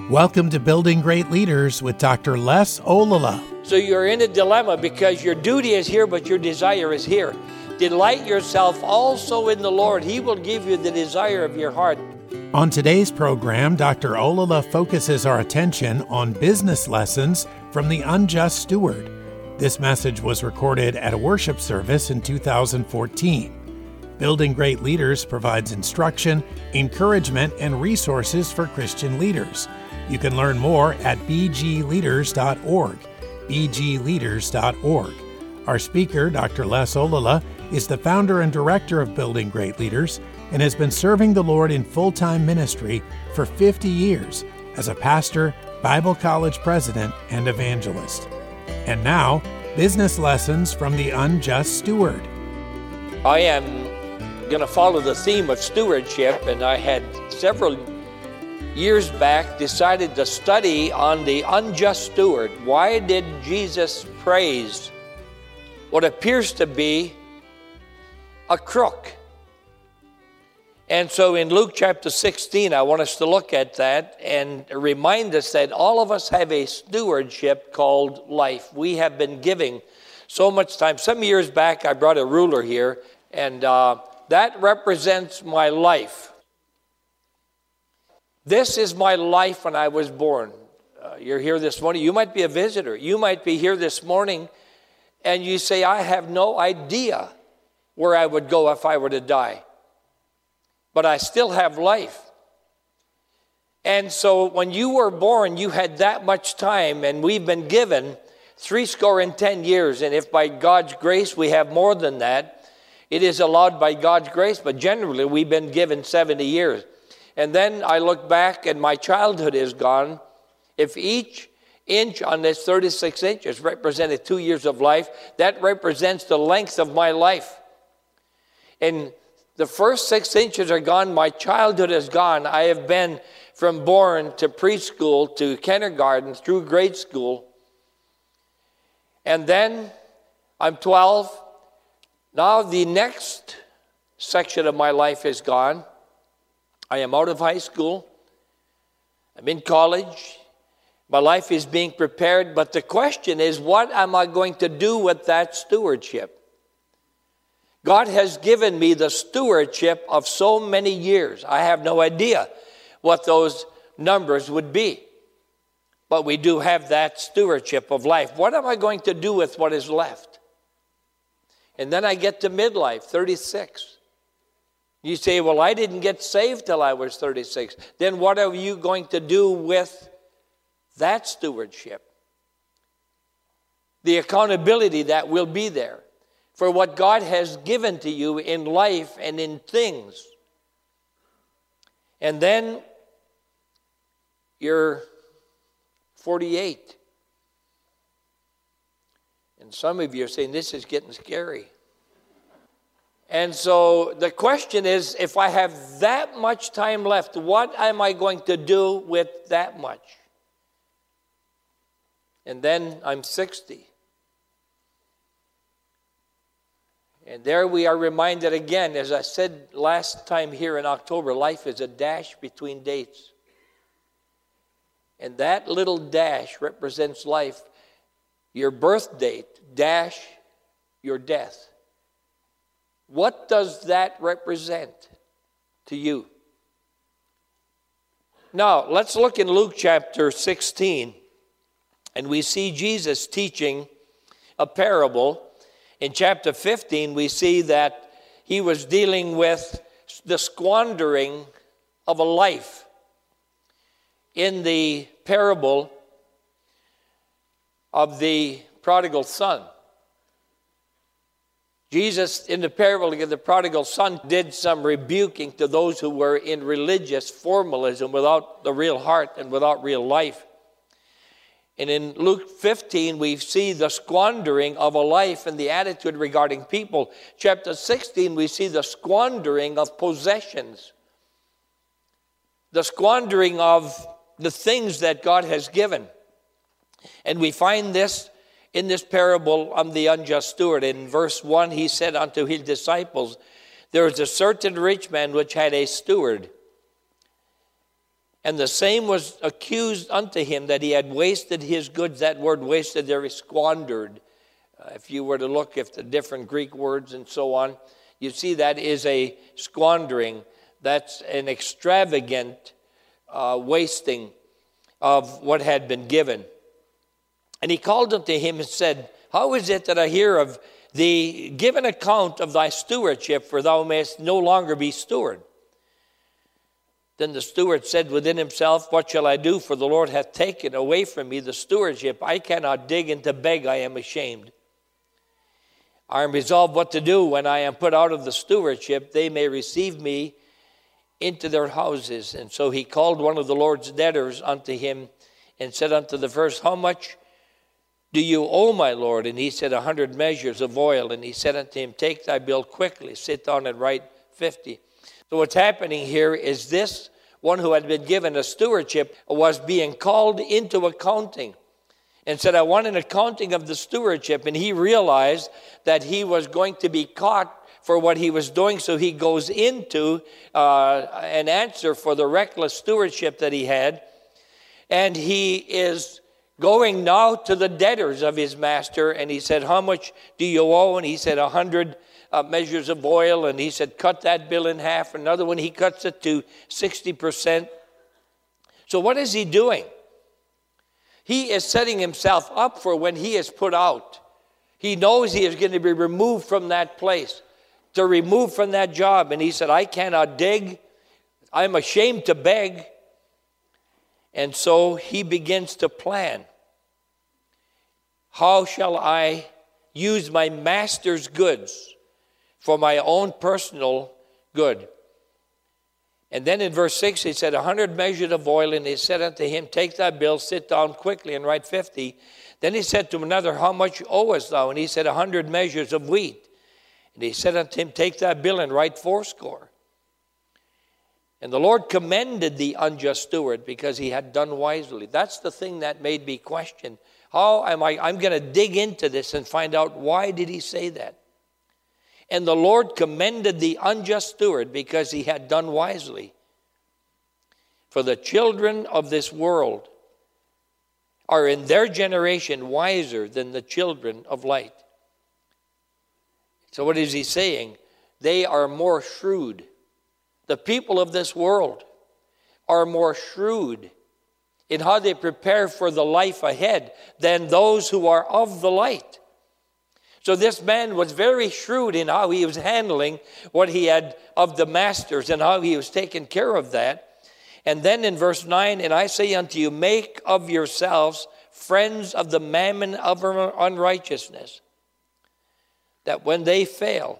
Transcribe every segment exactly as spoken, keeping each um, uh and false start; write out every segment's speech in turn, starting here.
Welcome to Building Great Leaders with Doctor Les Olala. So you're in a dilemma because your duty is here, but your desire is here. Delight yourself also in the Lord. He will give you the desire of your heart. On today's program, Doctor Olala focuses our attention on business lessons from the unjust steward. This message was recorded at a worship service in two thousand fourteen. Building Great Leaders provides instruction, encouragement, and resources for Christian leaders. You can learn more at b g leaders dot org, b g leaders dot org. Our speaker, Doctor Les Olala, is the founder and director of Building Great Leaders and has been serving the Lord in full-time ministry for fifty years as a pastor, Bible college president, and evangelist. And now, business lessons from the unjust steward. I am going to follow the theme of stewardship, and I had several years back decided to study on the unjust steward. Why did Jesus praise what appears to be a crook? And so in Luke chapter sixteen, I want us to look at that and remind us that all of us have a stewardship called life. We have been giving so much time. Some years back, I brought a ruler here, and uh, that represents my life. This is my life when I was born. Uh, you're here this morning. You might be a visitor. You might be here this morning, and you say, I have no idea where I would go if I were to die. But I still have life. And so when you were born, you had that much time, and we've been given three score and ten years. And if by God's grace we have more than that, it is allowed by God's grace, but generally we've been given seventy years. And then I look back and my childhood is gone. If each inch on this thirty-six inches represented two years of life, that represents the length of my life. And the first six inches are gone. My childhood is gone. I have been from born to preschool to kindergarten through grade school. And then I'm twelve. Now the next section of my life is gone. I am out of high school. I'm in college. My life is being prepared. But the question is, what am I going to do with that stewardship? God has given me the stewardship of so many years. I have no idea what those numbers would be. But we do have that stewardship of life. What am I going to do with what is left? And then I get to midlife, thirty-six. You say, well, I didn't get saved till I was thirty-six. Then what are you going to do with that stewardship? The accountability that will be there for what God has given to you in life and in things. And then you're forty-eight. And some of you are saying, this is getting scary. And so the question is, if I have that much time left, what am I going to do with that much? And then I'm sixty. And there we are reminded again, as I said last time here in October, life is a dash between dates. And that little dash represents life. Your birth date, dash your death. What does that represent to you? Now, let's look in Luke chapter sixteen, and we see Jesus teaching a parable. In chapter fifteen, we see that he was dealing with the squandering of a life. In the parable of the prodigal son, Jesus, in the parable of the prodigal son, did some rebuking to those who were in religious formalism without the real heart and without real life. And in Luke fifteen, we see the squandering of a life and the attitude regarding people. Chapter sixteen, we see the squandering of possessions, the squandering of the things that God has given. And we find this in this parable of the unjust steward. In verse one, he said unto his disciples, there was a certain rich man which had a steward, And the same was accused unto him that he had wasted his goods. That word wasted there is squandered. Uh, if you were to look at the different Greek words and so on, you see that is a squandering. That's an extravagant uh, wasting of what had been given. And he called unto him and said, how is it that I hear of thee? Give an account of thy stewardship, for thou mayest no longer be steward. Then the steward said within himself, what shall I do? For the Lord hath taken away from me the stewardship. I cannot dig and to beg, I am ashamed. I am resolved what to do when I am put out of the stewardship. They may receive me into their houses. And so he called one of the Lord's debtors unto him and said unto the first, how much do you owe, my Lord? And he said, a hundred measures of oil. And he said unto him, take thy bill quickly, sit down and write fifty. So what's happening here is this one who had been given a stewardship was being called into accounting and said, I want an accounting of the stewardship. And he realized that he was going to be caught for what he was doing. So he goes into uh, an answer for the reckless stewardship that he had. And he is going now to the debtors of his master. And he said, how much do you owe? And he said, a hundred uh, measures of oil. And he said, cut that bill in half. Another one, he cuts it to sixty percent. So what is he doing? He is setting himself up for when he is put out. He knows he is going to be removed from that place, to remove from that job. And he said, I cannot dig. I'm ashamed to beg. And so he begins to plan. How shall I use my master's goods for my own personal good? And then in verse six, he said, a hundred measures of oil, and he said unto him, take thy bill, sit down quickly, and write fifty. Then he said to another, how much owest thou? And he said, a hundred measures of wheat. And he said unto him, take thy bill, and write fourscore. And the Lord commended the unjust steward because he had done wisely. That's the thing that made me question. How am I? I'm going to dig into this and find out why did he say that. And the Lord commended the unjust steward because he had done wisely. For the children of this world are in their generation wiser than the children of light. So what is he saying? They are more shrewd. The people of this world are more shrewd in how they prepare for the life ahead than those who are of the light. So this man was very shrewd in how he was handling what he had of the masters and how he was taking care of that. And then in verse nine, and I say unto you, make of yourselves friends of the mammon of unrighteousness, that when they fail,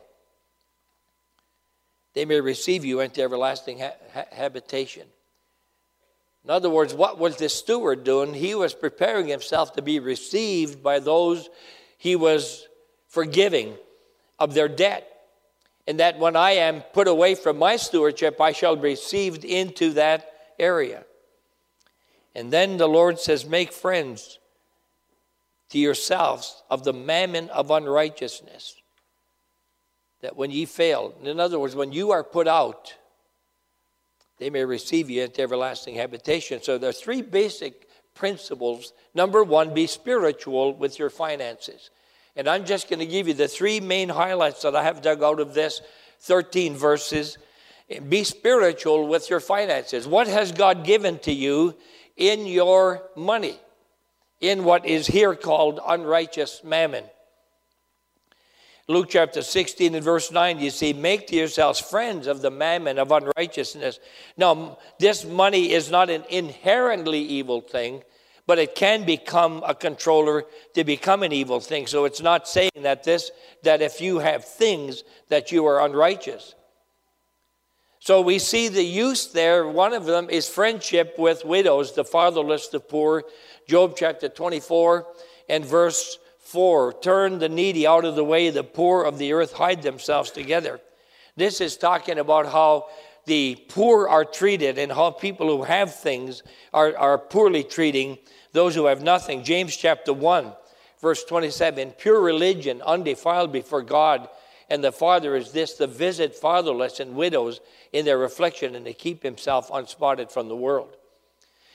they may receive you into everlasting ha- ha- habitation. In other words, what was this steward doing? He was preparing himself to be received by those he was forgiving of their debt. And that when I am put away from my stewardship, I shall be received into that area. And then the Lord says, make friends to yourselves of the mammon of unrighteousness, that when ye fail, in other words, when you are put out, they may receive you into everlasting habitation. So there are three basic principles. Number one, be spiritual with your finances. And I'm just going to give you the three main highlights that I have dug out of this thirteen verses. Be spiritual with your finances. What has God given to you in your money, in what is here called unrighteous mammon? Luke chapter sixteen and verse nine, you see, make to yourselves friends of the mammon of unrighteousness. Now, this money is not an inherently evil thing, but it can become a controller to become an evil thing. So it's not saying that this, that if you have things that you are unrighteous. So we see the use there. One of them is friendship with widows, the fatherless, the poor. Job chapter twenty-four and verse four, turn the needy out of the way, the poor of the earth hide themselves together. This is talking about how the poor are treated and how people who have things are, are poorly treating those who have nothing. James chapter one, verse twenty-seven, pure religion, undefiled before God and the Father is this, to visit fatherless and widows in their affliction and to keep himself unspotted from the world.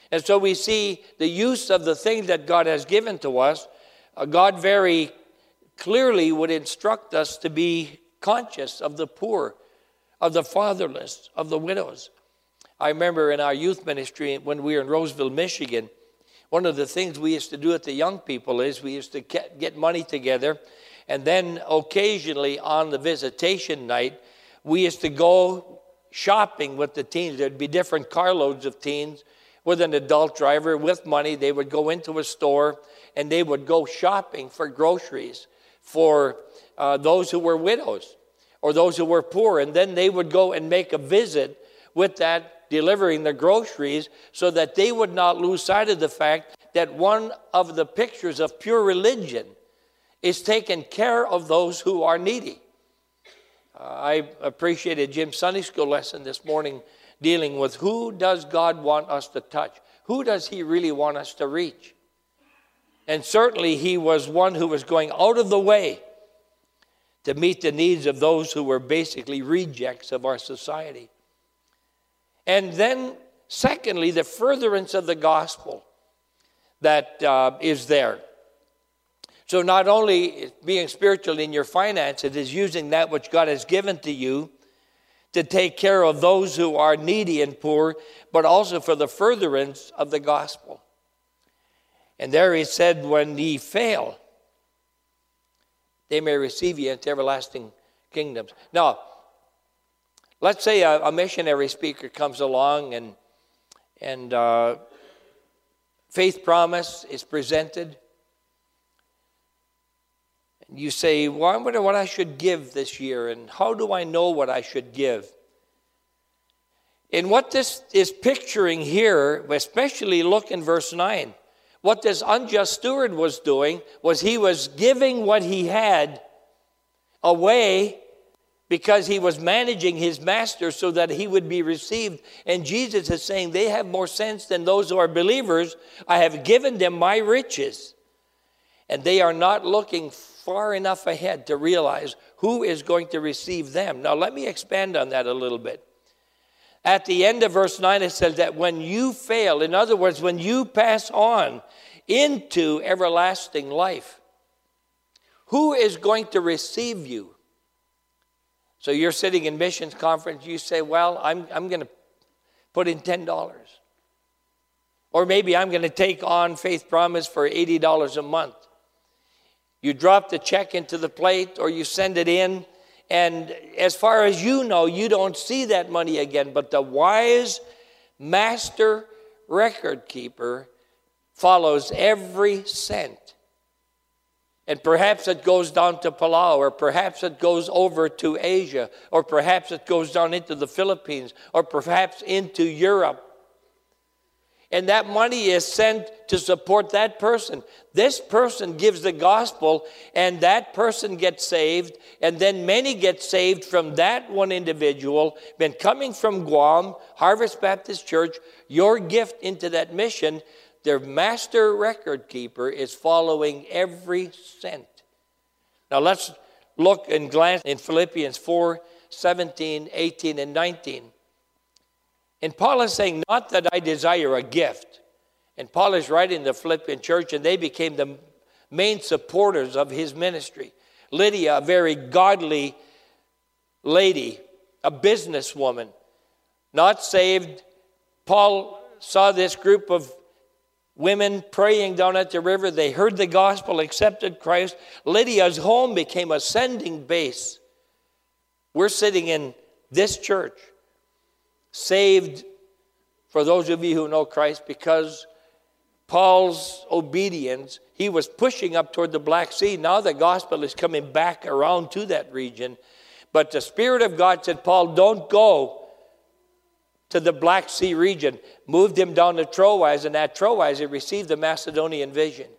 And so we see the use of the things that God has given to us. Uh, God very clearly would instruct us to be conscious of the poor, of the fatherless, of the widows. I remember in our youth ministry when we were in Roseville, Michigan, one of the things we used to do with the young people is we used to get money together, and then occasionally on the visitation night, we used to go shopping with the teens. There'd be different carloads of teens with an adult driver with money. They would go into a store and they would go shopping for groceries for uh, those who were widows or those who were poor. And then they would go and make a visit with that, delivering the groceries, so that they would not lose sight of the fact that one of the pictures of pure religion is taking care of those who are needy. Uh, I appreciated Jim's Sunday school lesson this morning dealing with who does God want us to touch? Who does he really want us to reach? And certainly he was one who was going out of the way to meet the needs of those who were basically rejects of our society. And then, secondly, the furtherance of the gospel that uh, is there. So not only being spiritual in your finances is using that which God has given to you to take care of those who are needy and poor, but also for the furtherance of the gospel. And there he said, when ye fail, they may receive you into everlasting kingdoms. Now, let's say a, a missionary speaker comes along and, and uh, Faith Promise is presented. And you say, well, I wonder what I should give this year, and how do I know what I should give? And what this is picturing here, especially look in verse nine, what this unjust steward was doing was he was giving what he had away because he was managing his master so that he would be received. And Jesus is saying, they have more sense than those who are believers. I have given them my riches. And they are not looking far enough ahead to realize who is going to receive them. Now, let me expand on that a little bit. At the end of verse nine, it says that when you fail, in other words, when you pass on into everlasting life, who is going to receive you? So you're sitting in missions conference, you say, well, I'm, I'm going to put in ten dollars. Or maybe I'm going to take on Faith Promise for eighty dollars a month. You drop the check into the plate or you send it in, and as far as you know, you don't see that money again. But the wise master record keeper follows every cent. And perhaps it goes down to Palau, or perhaps it goes over to Asia, or perhaps it goes down into the Philippines, or perhaps into Europe. And that money is sent to support that person. This person gives the gospel, and that person gets saved, and then many get saved from that one individual. Been coming from Guam, Harvest Baptist Church, your gift into that mission, their master record keeper is following every cent. Now let's look and glance in Philippians four, seventeen, eighteen, and nineteen. And Paul is saying, not that I desire a gift. And Paul is writing the Philippian church, and they became the main supporters of his ministry. Lydia, a very godly lady, a businesswoman, not saved. Paul saw this group of women praying down at the river. They heard the gospel, accepted Christ. Lydia's home became a sending base. We're sitting in this church, saved, for those of you who know Christ, because Paul's obedience, he was pushing up toward the Black Sea. Now the gospel is coming back around to that region. But the Spirit of God said, Paul, don't go to the Black Sea region. Moved him down to Troas, and at Troas he received the Macedonian vision.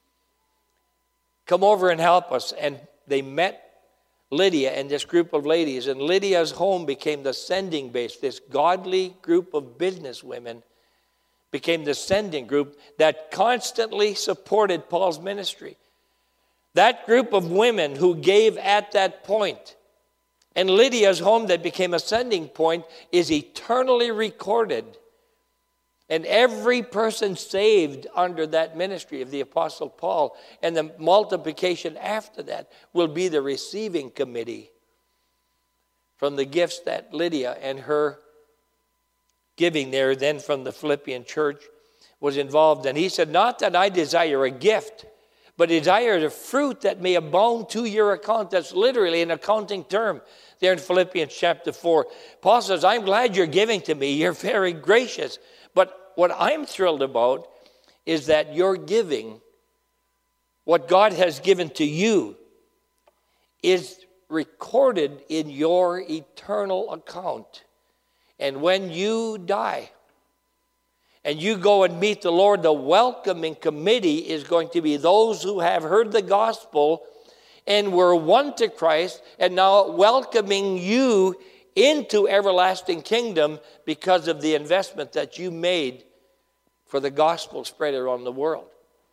Come over and help us. And they met Lydia and this group of ladies, and Lydia's home became the sending base. This godly group of business women became the sending group that constantly supported Paul's ministry. That group of women who gave at that point, and Lydia's home that became a sending point, is eternally recorded And every person saved under that ministry of the Apostle Paul and the multiplication after that will be the receiving committee from the gifts that Lydia and her giving there, then from the Philippian church, was involved. And he said, not that I desire a gift, but desire the fruit that may abound to your account. That's literally an accounting term there in Philippians chapter four. Paul says, I'm glad you're giving to me. You're very gracious. But what I'm thrilled about is that you're giving, what God has given to you, is recorded in your eternal account. And when you die and you go and meet the Lord, the welcoming committee is going to be those who have heard the gospel and were won to Christ and now welcoming you into everlasting kingdom because of the investment that you made for the gospel spread around the world.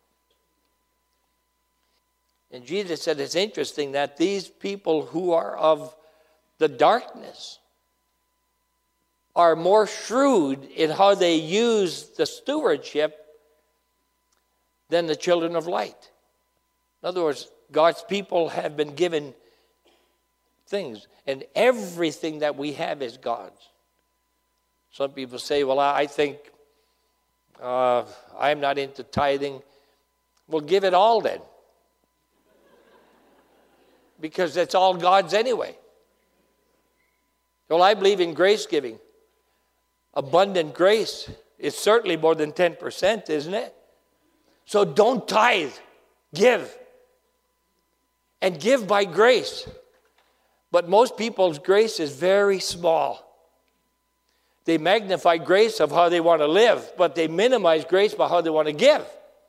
And Jesus said it's interesting that these people who are of the darkness are more shrewd in how they use the stewardship than the children of light. In other words, God's people have been given things, and everything that we have is God's. Some people say, well, I think uh, I'm not into tithing. Well, give it all then. Because it's all God's anyway. Well, I believe in grace giving. Abundant grace is certainly more than ten percent, isn't it? So don't tithe. Give. And give by grace. But most people's grace is very small. They magnify grace of how they want to live, but they minimize grace by how they want to give.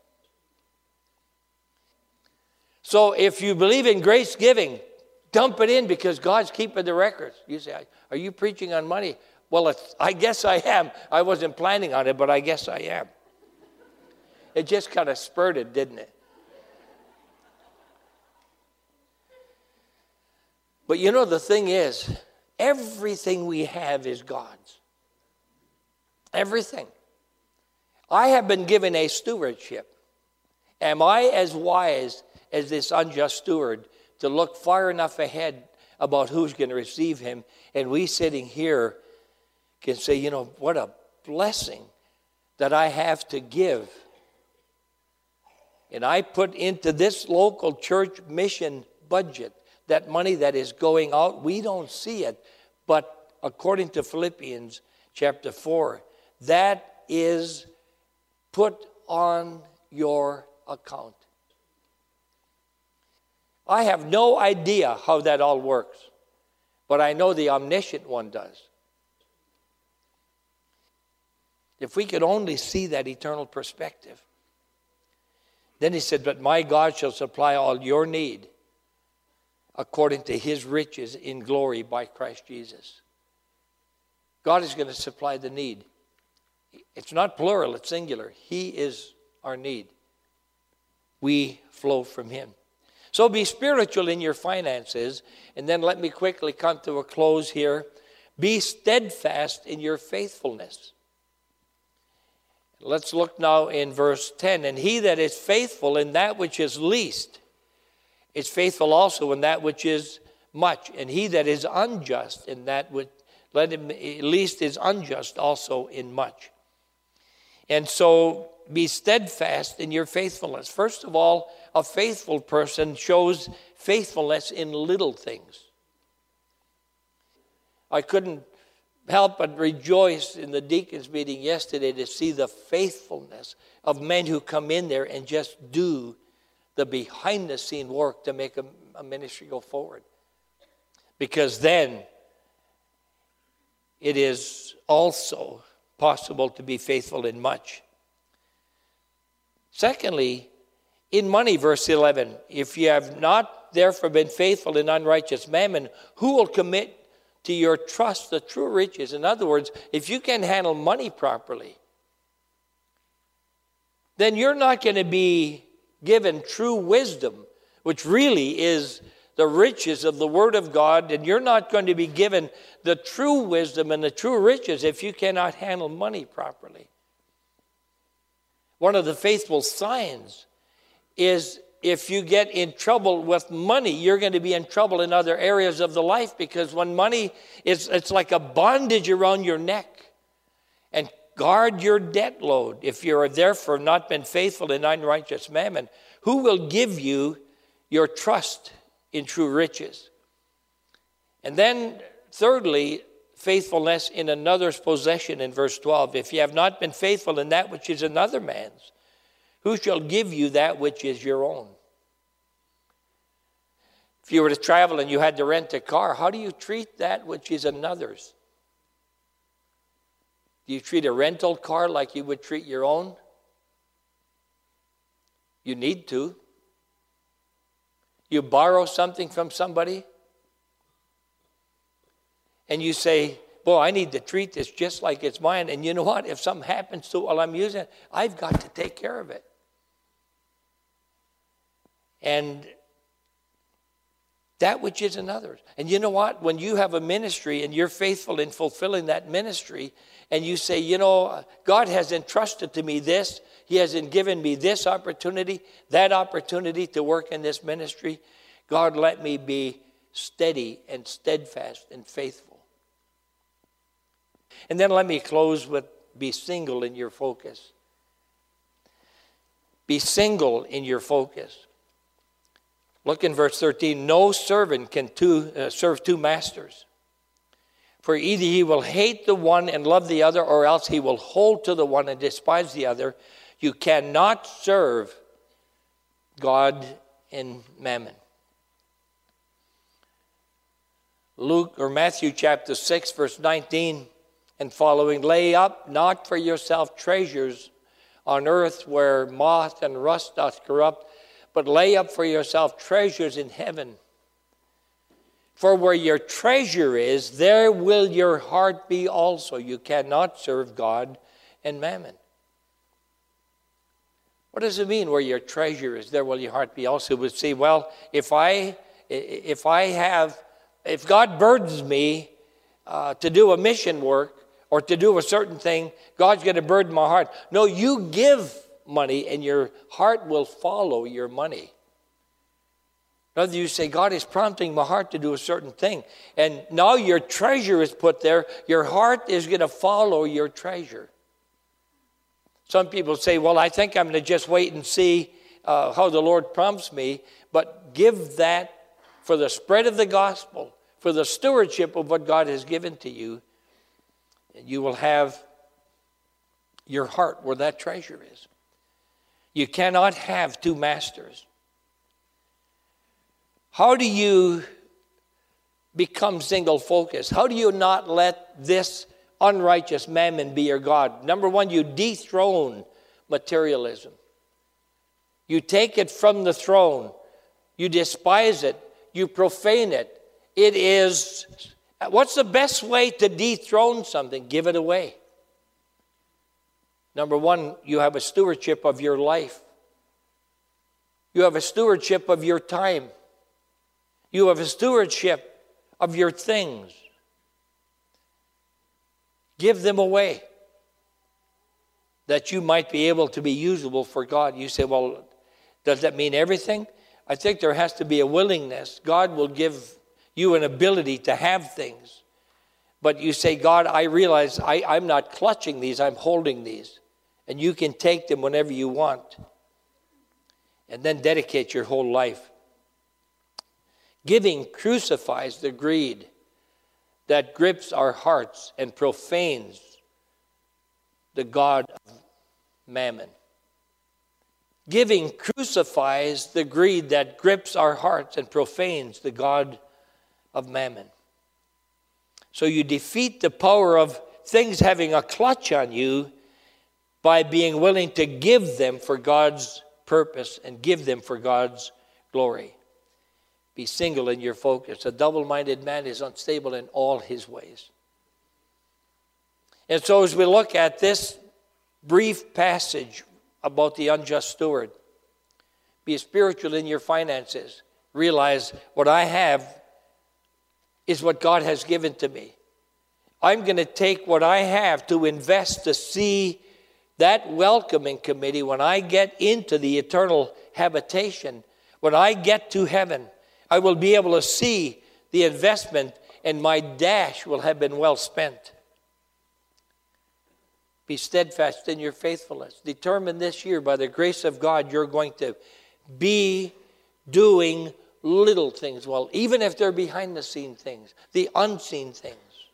So if you believe in grace giving, dump it in because God's keeping the records. You say, are you preaching on money? Well, it's, I guess I am. I wasn't planning on it, but I guess I am. It just kind of spurted, didn't it? But you know, the thing is, everything we have is God's. Everything. I have been given a stewardship. Am I as wise as this unjust steward to look far enough ahead about who's going to receive him? And we sitting here can say, you know, what a blessing that I have to give. And I put into this local church mission budget that money that is going out. We don't see it, but according to Philippians chapter four, that is put on your account. I have no idea how that all works, but I know the omniscient one does. If we could only see that eternal perspective. Then he said, but my God shall supply all your need according to his riches in glory by Christ Jesus. God is going to supply the need. It's not plural, it's singular. He is our need. We flow from him. So be spiritual in your finances. And then let me quickly come to a close here. Be steadfast in your faithfulness. Let's look now in verse ten. And he that is faithful in that which is least is faithful also in that which is much. And he that is unjust in that which let him at least is unjust also in much. And so be steadfast in your faithfulness. First of all, a faithful person shows faithfulness in little things. I couldn't help but rejoice in the deacons meeting yesterday to see the faithfulness of men who come in there and just do the behind-the-scene work to make a, a ministry go forward. Because then it is also possible to be faithful in much. Secondly, in money, verse eleven, if you have not therefore been faithful in unrighteous mammon, who will commit to your trust the true riches? In other words, if you can handle money properly, then you're not going to be given true wisdom, which really is the riches of the Word of God, and you're not going to be given the true wisdom and the true riches if you cannot handle money properly. One of the faithful signs is if you get in trouble with money, you're going to be in trouble in other areas of the life, because when money is, it's like a bondage around your neck. And guard your debt load. If you're therefore not been faithful in unrighteous mammon, who will give you your trust in true riches? And then thirdly, faithfulness in another's possession in verse twelve. If you have not been faithful in that which is another man's, who shall give you that which is your own? If you were to travel and you had to rent a car, how do you treat that which is another's? Do you treat a rental car like you would treat your own? You need to. You borrow something from somebody, and you say, boy, I need to treat this just like it's mine. And you know what? If something happens to it while I'm using it, I've got to take care of it. And that which is another's. And you know what? When you have a ministry and you're faithful in fulfilling that ministry, and you say, you know, God has entrusted to me this. He has given me this opportunity, that opportunity to work in this ministry. God, let me be steady and steadfast and faithful. And then let me close with be single in your focus. Be single in your focus. Look in verse thirteen. No servant can two, uh, serve two masters. For either he will hate the one and love the other, or else he will hold to the one and despise the other. You cannot serve God and mammon. Luke or Matthew chapter six, verse nineteen and following. Lay up not for yourself treasures on earth where moth and rust doth corrupt, but lay up for yourself treasures in heaven. For where your treasure is, there will your heart be also. You cannot serve God and mammon. What does it mean, where your treasure is, there will your heart be also? We say, well, if I, if I have, if God burdens me uh, to do a mission work or to do a certain thing, God's going to burden my heart. No, you give money and your heart will follow your money. Rather, you say, God is prompting my heart to do a certain thing. And now your treasure is put there. Your heart is going to follow your treasure. Some people say, well, I think I'm going to just wait and see uh, how the Lord prompts me. But give that for the spread of the gospel, for the stewardship of what God has given to you. And you will have your heart where that treasure is. You cannot have two masters. How do you become single-focused? How do you not let this unrighteous mammon be your God? Number one, you dethrone materialism. You take it from the throne. You despise it. You profane it. It is, what's the best way to dethrone something? Give it away. Number one, you have a stewardship of your life. You have a stewardship of your time. You have a stewardship of your things. Give them away, that you might be able to be usable for God. You say, well, does that mean everything? I think there has to be a willingness. God will give you an ability to have things. But you say, God, I realize I, I'm not clutching these, I'm holding these. And you can take them whenever you want. And then dedicate your whole life. Giving crucifies the greed that grips our hearts and profanes the God of mammon. Giving crucifies the greed that grips our hearts and profanes the God of mammon. So you defeat the power of things having a clutch on you by being willing to give them for God's purpose and give them for God's glory. Be single in your focus. A double-minded man is unstable in all his ways. And so as we look at this brief passage about the unjust steward, be spiritual in your finances. Realize what I have is what God has given to me. I'm going to take what I have to invest to see that welcoming committee, when I get into the eternal habitation, when I get to heaven, I will be able to see the investment, and my dash will have been well spent. Be steadfast in your faithfulness. Determine this year, by the grace of God, you're going to be doing little things well, even if they're behind the scene things, the unseen things.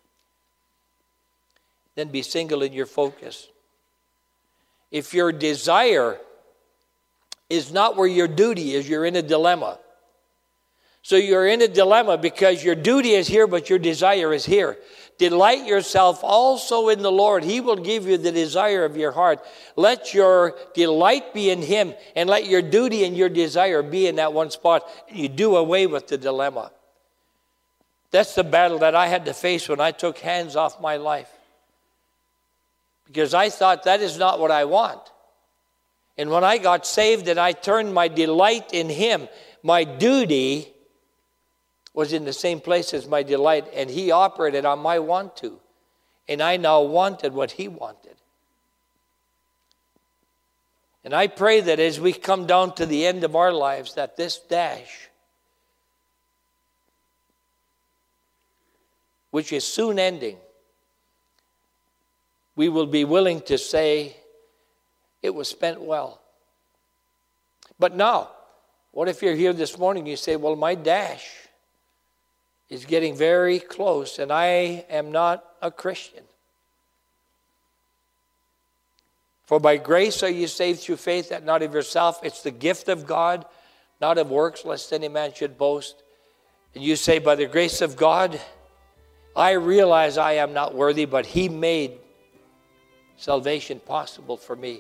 Then be single in your focus. If your desire is not where your duty is, you're in a dilemma. So you're in a dilemma because your duty is here, but your desire is here. Delight yourself also in the Lord. He will give you the desire of your heart. Let your delight be in Him, and let your duty and your desire be in that one spot. You do away with the dilemma. That's the battle that I had to face when I took hands off my life. Because I thought that is not what I want. And when I got saved and I turned my delight in Him, my duty was in the same place as my delight, and He operated on my want to. And I now wanted what He wanted. And I pray that as we come down to the end of our lives, that this dash, which is soon ending, we will be willing to say, it was spent well. But now, what if you're here this morning and you say, well, my dash is getting very close and I am not a Christian. For by grace are you saved through faith, that not of yourself. It's the gift of God, not of works, lest any man should boast. And you say, by the grace of God, I realize I am not worthy, but He made salvation possible for me.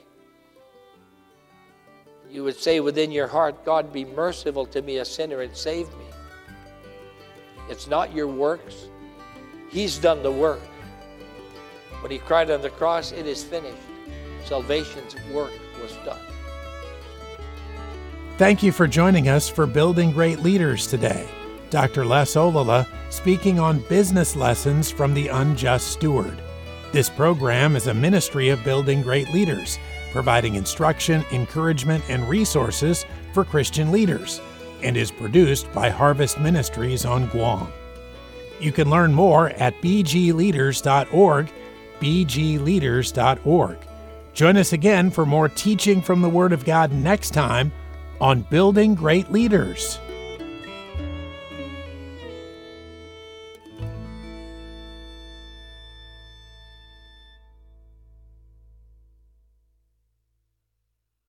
You would say within your heart, God, be merciful to me, a sinner, and save me. It's not your works. He's done the work. When He cried on the cross, it is finished. Salvation's work was done. Thank you for joining us for Building Great Leaders today. Doctor Les Olala speaking on business lessons from the unjust steward. This program is a ministry of Building Great Leaders, providing instruction, encouragement, and resources for Christian leaders, and is produced by Harvest Ministries on Guam. You can learn more at b g leaders dot org, b g leaders dot org. Join us again for more teaching from the Word of God next time on Building Great Leaders.